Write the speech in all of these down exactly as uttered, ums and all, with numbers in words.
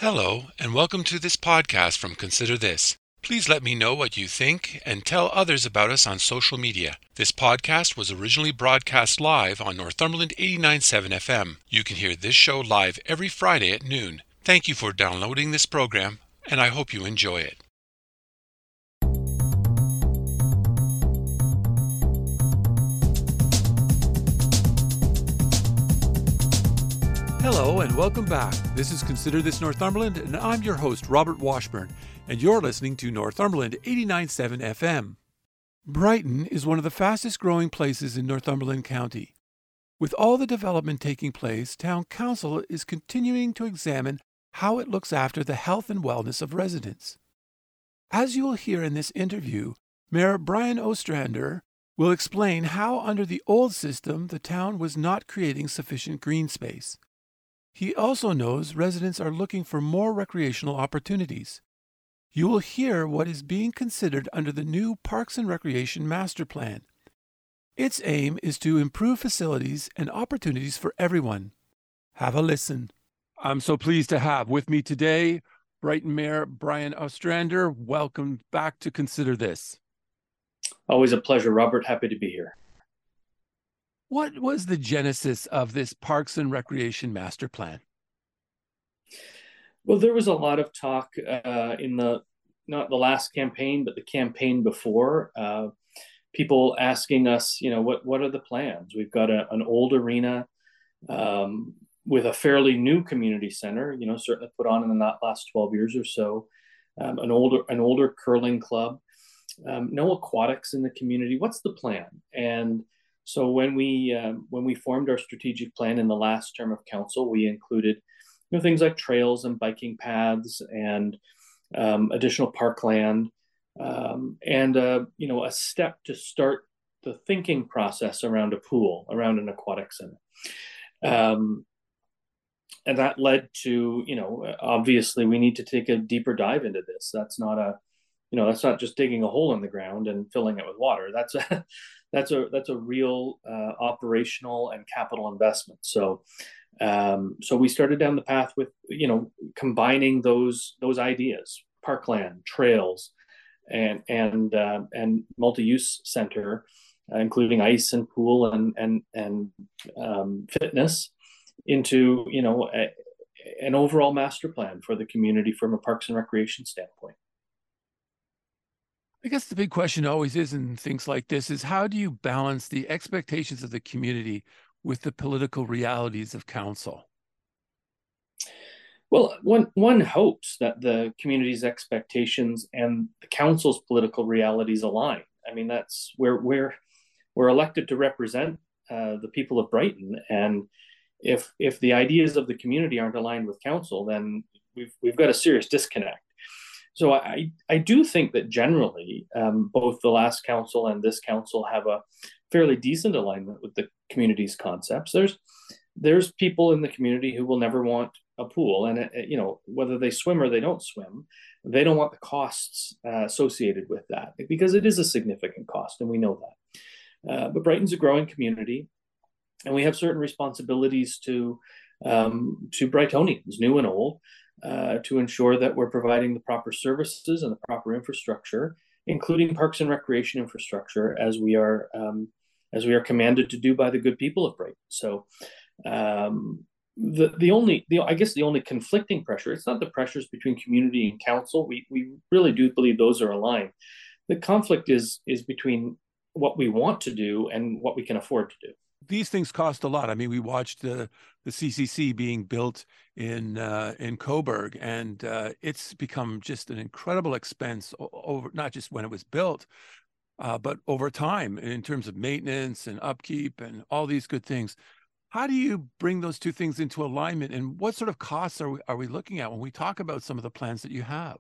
Hello, and welcome to this podcast from Consider This. Please let me know what you think and tell others about us on social media. This podcast was originally broadcast live on Northumberland eighty-nine point seven F M. You can hear this show live every Friday at noon. Thank you for downloading this program, and I hope you enjoy it. Hello and welcome back. This is Consider This Northumberland, and I'm your host, Robert Washburn, and you're listening to Northumberland eighty-nine point seven F M. Brighton is one of the fastest growing places in Northumberland County. With all the development taking place, Town Council is continuing to examine how it looks after the health and wellness of residents. As you will hear in this interview, Mayor Brian Ostrander will explain how under the old system the town was not creating sufficient green space. He also knows residents are looking for more recreational opportunities. You will hear what is being considered under the new Parks and Recreation Master Plan. Its aim is to improve facilities and opportunities for everyone. Have a listen. I'm so pleased to have with me today Brighton Mayor Brian Ostrander. Welcome back to Consider This. Always a pleasure, Robert. Happy to be here. What was the genesis of this Parks and Recreation Master Plan? Well, there was a lot of talk uh, in the, not the last campaign, but the campaign before, uh, people asking us, you know, what, what are the plans? We've got a, an old arena um, with a fairly new community center, you know, certainly put on in the last twelve years or so, um, an older, an older curling club, um, no aquatics in the community. What's the plan? And So when we um, when we formed our strategic plan in the last term of council, we included you know things like trails and biking paths and um, additional parkland um, and uh, you know a step to start the thinking process around a pool, around an aquatic center, um, and that led to you know obviously we need to take a deeper dive into this. That's not a you know that's not just digging a hole in the ground and filling it with water. That's a that's a that's a real uh, operational and capital investment. So um, so we started down the path with you know combining those those ideas: parkland, trails, and and uh, and multi-use center, uh, including ice and pool and and and um, fitness, into you know a, an overall master plan for the community from a parks and recreation standpoint. I guess the big question always is in things like this is how do you balance the expectations of the community with the political realities of council? Well, one one hopes that the community's expectations and the council's political realities align. I mean, that's where we're we're elected to represent uh, the people of Brighton, and if if the ideas of the community aren't aligned with council, then we've we've got a serious disconnect. So I, I do think that generally um, both the last council and this council have a fairly decent alignment with the community's concepts. There's there's people in the community who will never want a pool, and it, you know whether they swim or they don't swim, they don't want the costs uh, associated with that because it is a significant cost, and we know that. Uh, but Brighton's a growing community, and we have certain responsibilities to um, to Brightonians, new and old. Uh, to ensure that we're providing the proper services and the proper infrastructure, including parks and recreation infrastructure, as we are um, as we are commanded to do by the good people of Brighton. So, um, the the only the I guess the only conflicting pressure, it's not the pressures between community and council. We we really do believe those are aligned. The conflict is is between what we want to do and what we can afford to do. These things cost a lot. I mean, we watched the the C C C being built in uh, in Coburg, and uh, it's become just an incredible expense over not just when it was built, uh, but over time in terms of maintenance and upkeep and all these good things. How do you bring those two things into alignment, and what sort of costs are we, are we looking at when we talk about some of the plans that you have?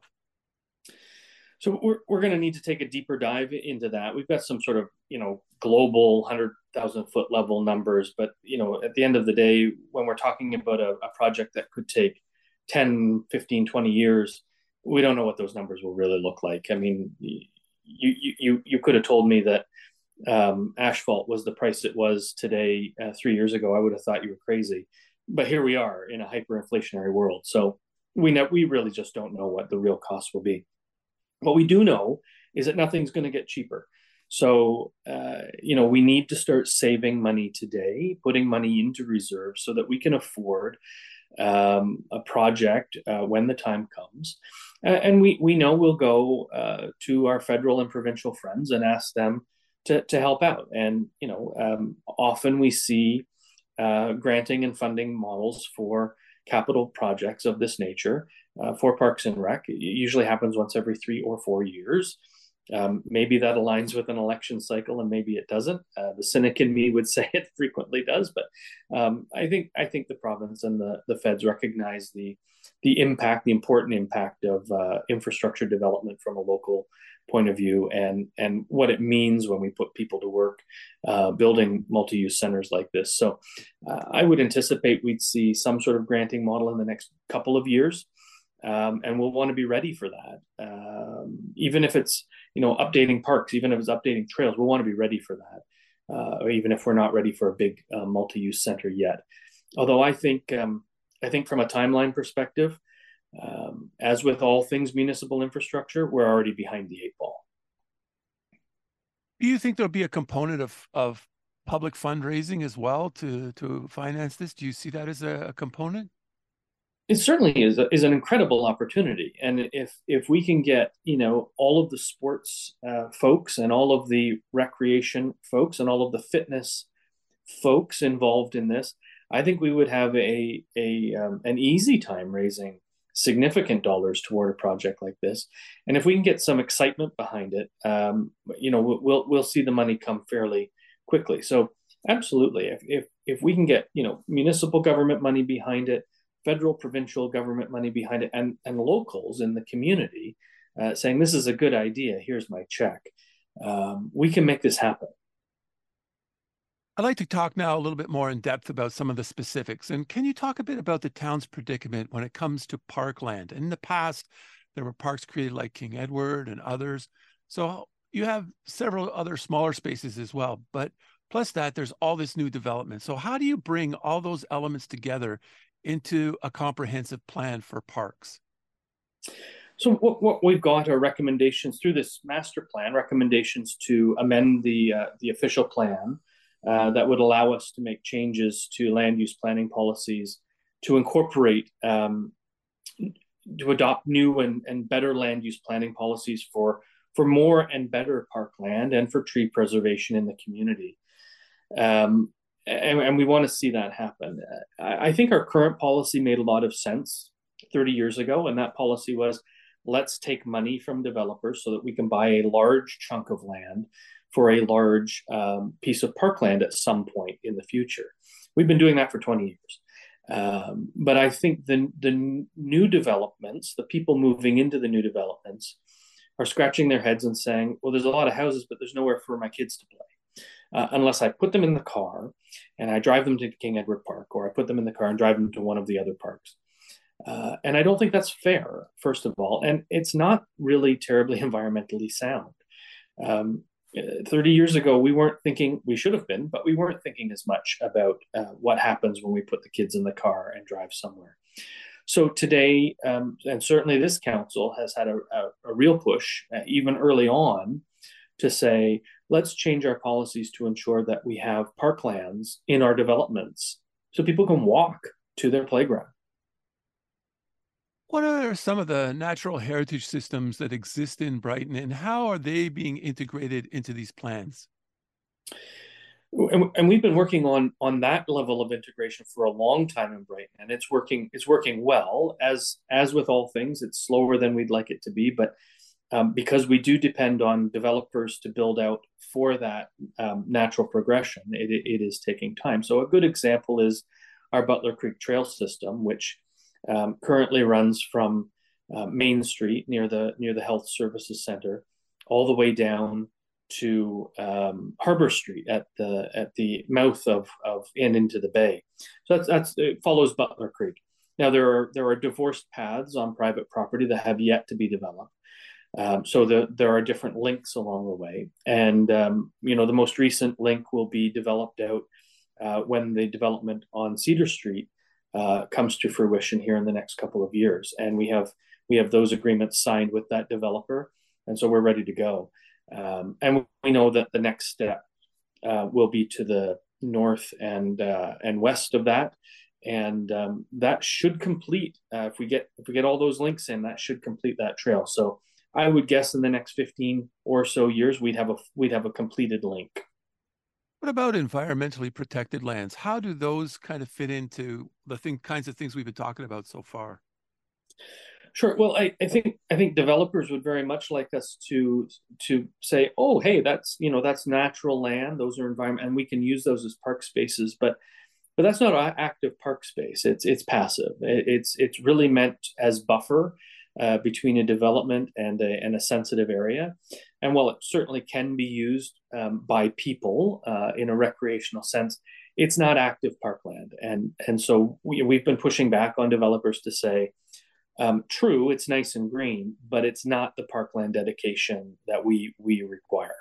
So we're we're going to need to take a deeper dive into that. We've got some sort of you know global one hundred thousand foot level numbers, but you know at the end of the day, when we're talking about a, a project that could take ten, fifteen, twenty years, we don't know what those numbers will really look like. I mean, you you you you could have told me that um, asphalt was the price it was today uh, three years ago. I would have thought you were crazy, but here we are in a hyperinflationary world. So we know we really just don't know what the real cost will be. What we do know is that nothing's going to get cheaper. So, uh, you know, we need to start saving money today, putting money into reserves so that we can afford um, a project uh, when the time comes. Uh, and we, we know we'll go uh, to our federal and provincial friends and ask them to, to help out. And, you know, um, often we see uh, granting and funding models for capital projects of this nature uh, for Parks and Rec. It usually happens once every three or four years. Um, maybe that aligns with an election cycle, and maybe it doesn't. Uh, the cynic in me would say it frequently does, but um, I think I think the province and the the feds recognize the the impact, the important impact of uh, infrastructure development from a local point of view, and and what it means when we put people to work uh, building multi-use centers like this. So uh, I would anticipate we'd see some sort of granting model in the next couple of years. Um, and we'll want to be ready for that. Um, even if it's, you know, updating parks, even if it's updating trails, we'll want to be ready for that. Uh, or even if we're not ready for a big uh, multi-use center yet. Although I think, um, I think from a timeline perspective, um, as with all things municipal infrastructure, we're already behind the eight ball. Do you think there'll be a component of of public fundraising as well to to finance this? Do you see that as a, a component? It certainly is a, is an incredible opportunity, and if if we can get, you know, all of the sports uh, folks and all of the recreation folks and all of the fitness folks involved in this, I think we would have a a um, an easy time raising significant dollars toward a project like this. And if we can get some excitement behind it, um, you know, we'll we'll see the money come fairly quickly. So absolutely, if if if we can get, you know, municipal government money behind it, federal, provincial government money behind it, and, and locals in the community uh, saying, this is a good idea, here's my check, um, we can make this happen. I'd like to talk now a little bit more in depth about some of the specifics. And can you talk a bit about the town's predicament when it comes to parkland? In the past, there were parks created like King Edward and others. So you have several other smaller spaces as well. But plus that, there's all this new development. So how do you bring all those elements together into a comprehensive plan for parks? So what, what we've got are recommendations through this master plan, recommendations to amend the uh, the official plan uh, that would allow us to make changes to land use planning policies to incorporate, um, to adopt new and, and better land use planning policies for for more and better parkland and for tree preservation in the community. Um, and, and we want to see that happen. I, I think our current policy made a lot of sense thirty years ago, and that policy was, let's take money from developers so that we can buy a large chunk of land for a large um, piece of parkland at some point in the future. We've been doing that for twenty years. Um, but I think the, the new developments, the people moving into the new developments, are scratching their heads and saying, well, there's a lot of houses, but there's nowhere for my kids to play. Uh, unless I put them in the car and I drive them to King Edward Park, or I put them in the car and drive them to one of the other parks. Uh, and I don't think that's fair, first of all. And it's not really terribly environmentally sound. Um, thirty years ago, we weren't thinking, we should have been, but we weren't thinking as much about uh, what happens when we put the kids in the car and drive somewhere. So today, um, and certainly this council has had a, a, a real push, uh, even early on, to say, let's change our policies to ensure that we have parklands in our developments so people can walk to their playground. What are some of the natural heritage systems that exist in Brighton, and how are they being integrated into these plans? And, and we've been working on on that level of integration for a long time in Brighton, and it's working it's working well. As as with all things, it's slower than we'd like it to be, but um, because we do depend on developers to build out for that um, natural progression, it, it is taking time. So a good example is our Butler Creek Trail system, which um, currently runs from uh, Main Street near the near the Health Services Center all the way down to um, Harbor Street at the at the mouth of of and into the bay. So that's that's it follows Butler Creek. Now there are there are divorced paths on private property that have yet to be developed. Um, so the, there are different links along the way, and um, you know the most recent link will be developed out uh, when the development on Cedar Street uh, comes to fruition here in the next couple of years. And we have we have those agreements signed with that developer, and so we're ready to go. Um, and we know that the next step uh, will be to the north and uh, and west of that, and um, that should complete uh, if we get if we get all those links in, that should complete that trail. So I would guess in the next fifteen or so years we'd have a we'd have a completed link. What about environmentally protected lands? How do those kind of fit into the thing, kinds of things we've been talking about so far? Sure. Well, I, I think I think developers would very much like us to to say, oh, hey, that's you know that's natural land. Those are environment, and we can use those as park spaces. But but that's not an active park space. It's it's passive. It's it's really meant as buffer uh, between a development and a and a sensitive area. And while it certainly can be used um, by people uh, in a recreational sense, it's not active parkland. And and so we, we've been pushing back on developers to say, Um, true, it's nice and green, but it's not the parkland dedication that we we require.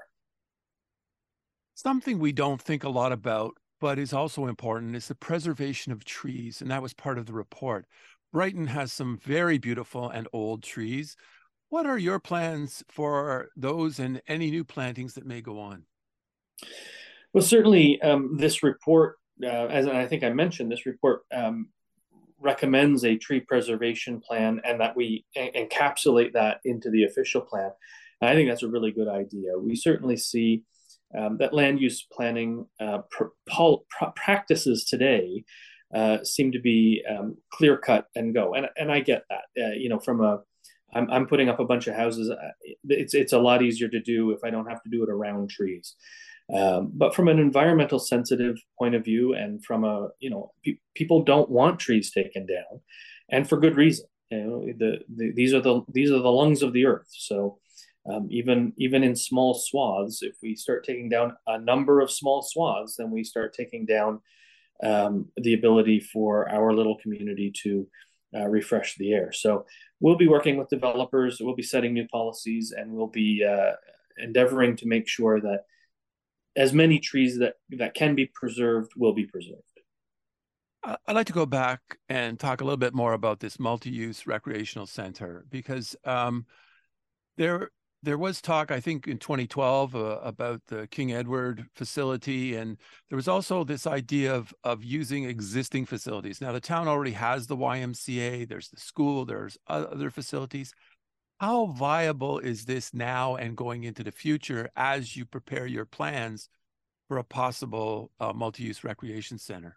Something we don't think a lot about, but is also important, is the preservation of trees. And that was part of the report. Brighton has some very beautiful and old trees. What are your plans for those and any new plantings that may go on? Well, certainly, um, this report, uh, as I think I mentioned, this report um, recommends a tree preservation plan, and that we en- encapsulate that into the official plan. And I think that's a really good idea. We certainly see um, that land use planning uh, pr- pol- pr- practices today uh, seem to be um, clear cut and go, and and I get that. Uh, you know, from a I'm, I'm putting up a bunch of houses. uh, It's it's a lot easier to do if I don't have to do it around trees. Um, but from an environmental sensitive point of view, and from a you know pe- people don't want trees taken down, and for good reason. You know, the, the these are the these are the lungs of the earth. So um, even even in small swaths, if we start taking down a number of small swaths, then we start taking down um, the ability for our little community to uh, refresh the air. So we'll be working with developers. We'll be setting new policies, and we'll be uh, endeavoring to make sure that as many trees that that can be preserved will be preserved. I- I'd like to go back and talk a little bit more about this multi-use recreational center because um, there there was talk, I think, in twenty twelve uh, about the King Edward facility, and there was also this idea of of using existing facilities. Now, the town already has the Y M C A, there's the school, there's other facilities. How viable is this now and going into the future as you prepare your plans for a possible uh, multi-use recreation center?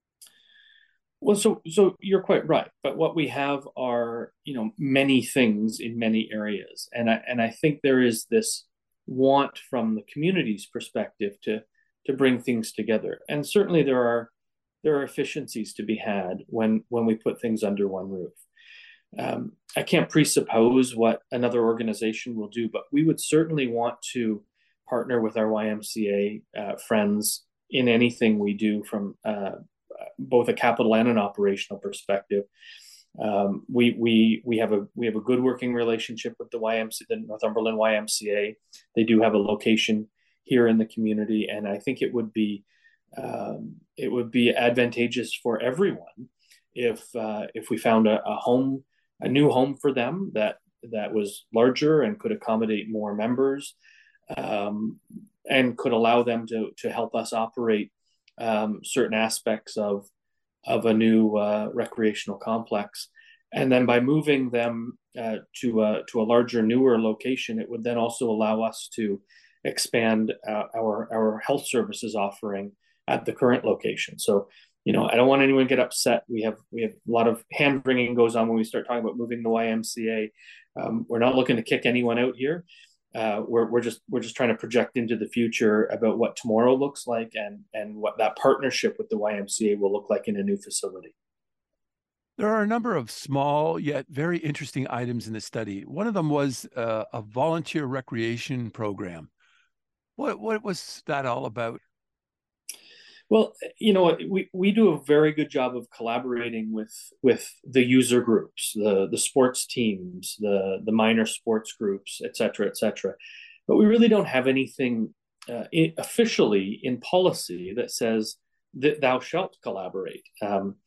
Well, so so you're quite right. But what we have are, you know, many things in many areas. And I and I think there is this want from the community's perspective to to bring things together. And certainly there are there are efficiencies to be had when when we put things under one roof. Um, I can't presuppose what another organization will do, but we would certainly want to partner with our Y M C A uh, friends in anything we do from uh, both a capital and an operational perspective. Um, we we we have a we have a good working relationship with the Y M C A, the Northumberland Y M C A. They do have a location here in the community, and I think it would be um, it would be advantageous for everyone if uh, if we found a, a home, a new home for them that that was larger and could accommodate more members, um, and could allow them to to help us operate um, certain aspects of of a new uh, recreational complex. And then by moving them uh, to a to a larger, newer location, it would then also allow us to expand uh, our our health services offering at the current location. So, you know, I don't want anyone to get upset. We have we have a lot of hand wringing goes on when we start talking about moving the Y M C A. Um, we're not looking to kick anyone out here. Uh, we're we're just we're just trying to project into the future about what tomorrow looks like, and and what that partnership with the Y M C A will look like in a new facility. There are a number of small yet very interesting items in the study. One of them was uh, a volunteer recreation program. What what was that all about? Well, you know, we, we do a very good job of collaborating with with the user groups, the the sports teams, the the minor sports groups, et cetera, et cetera. But we really don't have anything uh, in, officially in policy that says that thou shalt collaborate. Um,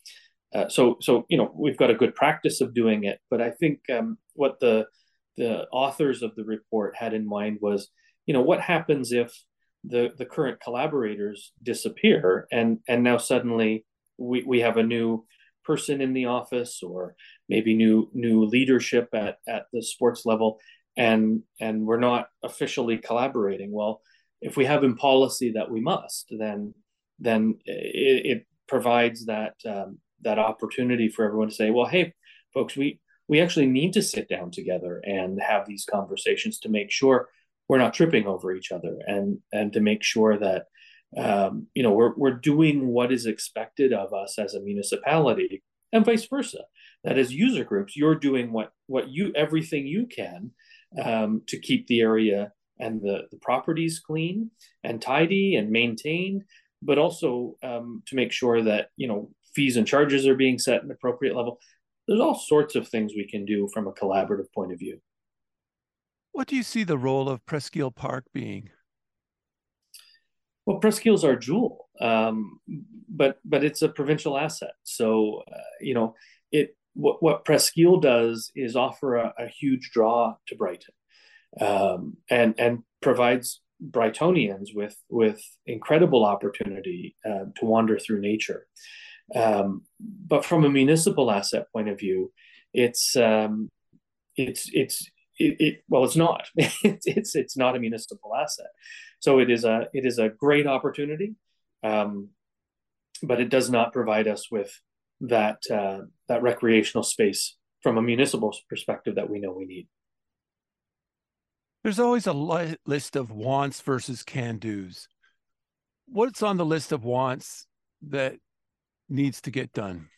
Uh, so, so you know, we've got a good practice of doing it, but I think um, what the the authors of the report had in mind was, you know, what happens if the the current collaborators disappear, and and now suddenly we we have a new person in the office, or maybe new new leadership at at the sports level, and and we're not officially collaborating. Well, if we have in policy that we must, then then it, it provides that um, that opportunity for everyone to say, well, hey, folks, we we actually need to sit down together and have these conversations to make sure we're not tripping over each other, and and to make sure that um, you know we're we're doing what is expected of us as a municipality, and vice versa. That as user groups, you're doing what what you everything you can um, to keep the area and the the properties clean and tidy and maintained, but also um, to make sure that you know fees and charges are being set at an appropriate level. There's all sorts of things we can do from a collaborative point of view. What do you see the role of Presqu'île Park being? Well, Presqu'île's our jewel, um, but but it's a provincial asset. So uh, you know it. What what Presqu'île does is offer a, a huge draw to Brighton, um, and and provides Brightonians with with incredible opportunity uh, to wander through nature. Um, but from a municipal asset point of view, it's um, it's it's it, it well, it's not. it's it's it's not a municipal asset. So it is a it is a great opportunity, um, but it does not provide us with that uh, that recreational space from a municipal perspective that we know we need. There's always a li- list of wants versus can-dos. What's on the list of wants that needs to get done?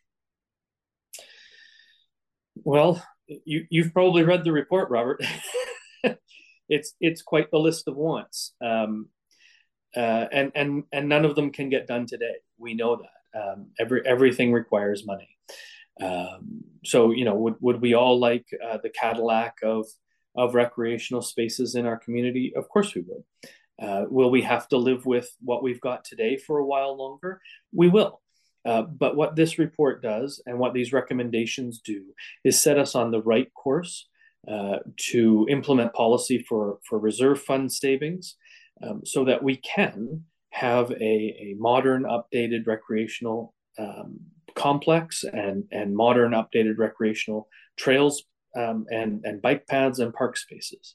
Well, you you've probably read the report, Robert. it's it's quite the list of wants, um, uh, and and and none of them can get done today. We know that um, every everything requires money. Um, so you know, would would we all like uh, the Cadillac of of recreational spaces in our community? Of course we would. Uh, will we have to live with what we've got today for a while longer? We will. Uh, but what this report does and what these recommendations do is set us on the right course uh, to implement policy for, for reserve fund savings, um, so that we can have a, a modern, updated recreational um, complex, and, and modern, updated recreational trails, um, and, and bike paths and park spaces.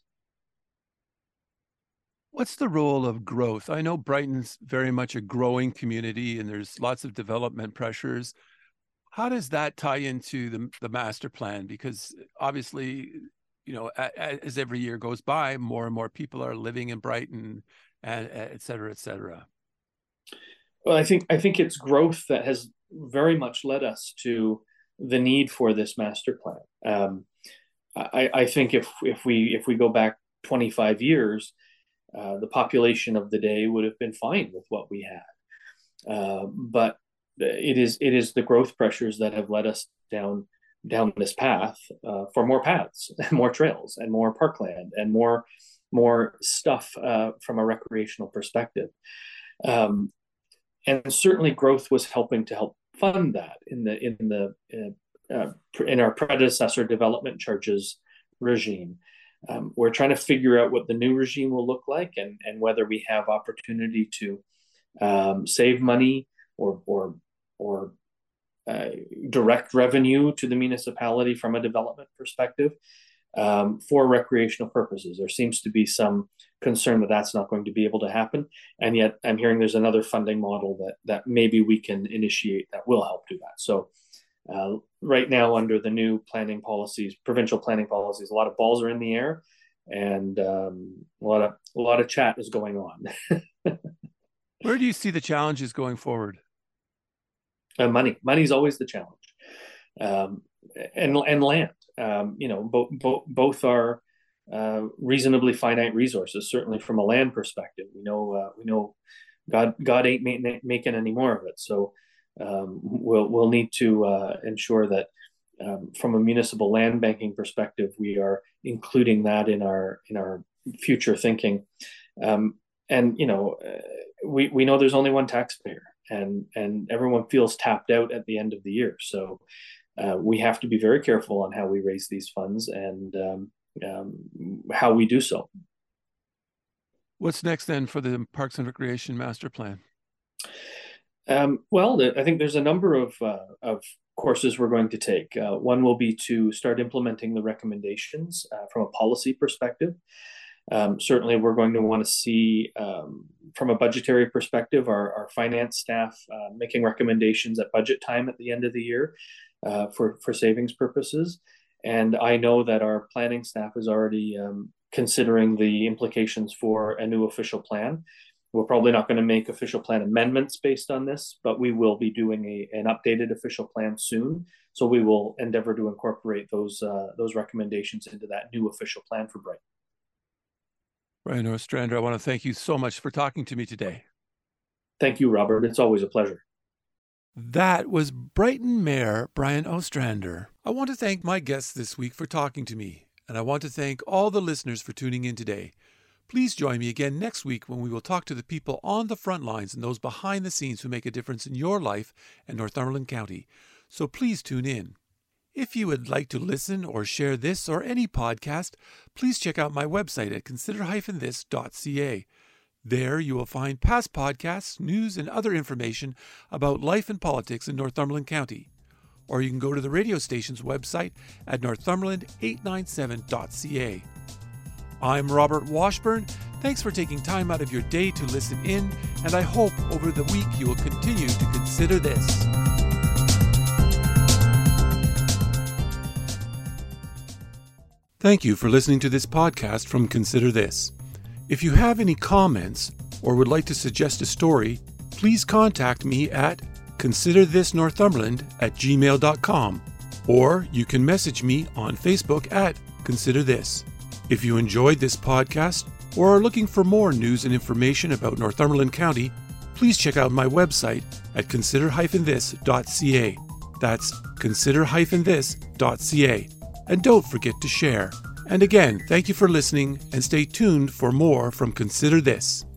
What's the role of growth? I know Brighton's very much a growing community and there's lots of development pressures. How does that tie into the, the master plan? Because obviously, you know, as every year goes by, more and more people are living in Brighton, and et cetera, et cetera. Well, I think I think it's growth that has very much led us to the need for this master plan. Um, I, I think if if we if we go back twenty-five years, uh, the population of the day would have been fine with what we had. Uh, but it is it is the growth pressures that have led us down down this path uh, for more paths, and more trails, and more parkland, and more more stuff uh, from a recreational perspective. Um, and certainly, growth was helping to help fund that in the in the uh, uh, in our predecessor development charges regime. Um, we're trying to figure out what the new regime will look like, and, and whether we have opportunity to um, save money, or or or uh, direct revenue to the municipality from a development perspective um, for recreational purposes. There seems to be some concern that that's not going to be able to happen, and yet I'm hearing there's another funding model that that maybe we can initiate that will help do that. So. Uh, right now, under the new planning policies, provincial planning policies, a lot of balls are in the air, and um, a lot of a lot of chat is going on. Where do you see the challenges going forward? Uh, money, money is always the challenge, um, and and land. Um, you know, both both both are uh, reasonably finite resources. Certainly, from a land perspective, we know uh, we know God God ain't ma- making any more of it. So. Um, we'll we'll need to uh, ensure that um, from a municipal land banking perspective, we are including that in our in our future thinking. Um, and you know, uh, we we know there's only one taxpayer, and and everyone feels tapped out at the end of the year. So uh, we have to be very careful on how we raise these funds and um, um, how we do so. What's next then for the Parks and Recreation Master Plan? Um, well, I think there's a number of uh, of courses we're going to take. Uh, one will be to start implementing the recommendations uh, from a policy perspective. Um, certainly, we're going to want to see, um, from a budgetary perspective, our, our finance staff uh, making recommendations at budget time at the end of the year uh, for, for savings purposes. And I know that our planning staff is already um, considering the implications for a new official plan. We're probably not going to make official plan amendments based on this, but we will be doing a, an updated official plan soon. So we will endeavor to incorporate those uh, those recommendations into that new official plan for Brighton. Brian Ostrander, I want to thank you so much for talking to me today. Thank you, Robert. It's always a pleasure. That was Brighton Mayor Brian Ostrander. I want to thank my guests this week for talking to me, and I want to thank all the listeners for tuning in today. Please join me again next week when we will talk to the people on the front lines and those behind the scenes who make a difference in your life and Northumberland County. So please tune in. If you would like to listen or share this or any podcast, please check out my website at consider dash this dot c a. There you will find past podcasts, news, and other information about life and politics in Northumberland County. Or you can go to the radio station's website at northumberland eight ninety-seven dot c a. I'm Robert Washburn. Thanks for taking time out of your day to listen in, and I hope over the week you will continue to consider this. Thank you for listening to this podcast from Consider This. If you have any comments or would like to suggest a story, please contact me at consider this northumberland at gmail dot com, or you can message me on Facebook at Consider This. If you enjoyed this podcast or are looking for more news and information about Northumberland County, please check out my website at consider dash this dot c a. That's consider dash this dot c a. And don't forget to share. And again, thank you for listening and stay tuned for more from Consider This.